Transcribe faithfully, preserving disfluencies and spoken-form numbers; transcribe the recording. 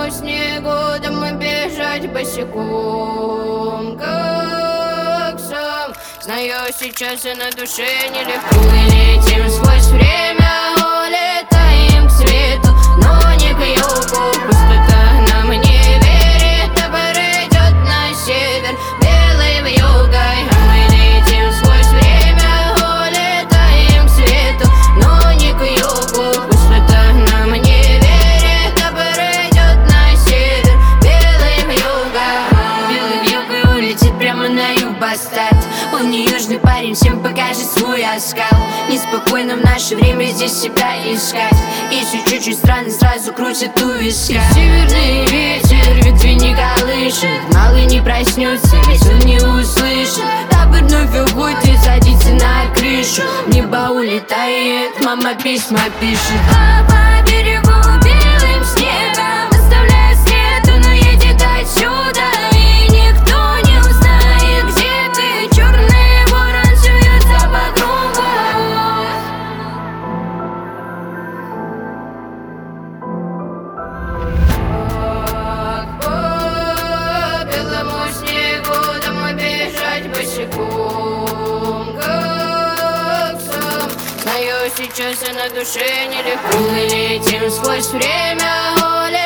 белому снегу домой бежать босиком, как сам. Знаю, сейчас и на душе нелегко. Мы летим сквозь время, улетаем к свету, но не к югу. Пустота нам не верит, табор идет на север, белый вьюгой. А мы летим сквозь время, улетаем к свету, но не к югу. Пустота нам не верит, табор идет на север, белый вьюгой. Белый вьюгой улетит прямо на юг бастард. Он не южный парень, всем покажет свой оскал. Неспокойно в наше время здесь себя искать. Если чуть-чуть странно, сразу крутит у виска. И северный ветер ветви не колышет, малый не проснется, ведь он не услышит. Табор вновь уходит, садится на крышу, небо улетает, мама письма пишет. А по берегу белым снегом оставляет след, он уедет отсюда, и никто не узнает, где ты. Черный ворон суется по кругу. Как по белому снегу домой бежать босиком, как сам. Знаю, сейчас и на душе нелегко. Мы летим сквозь время,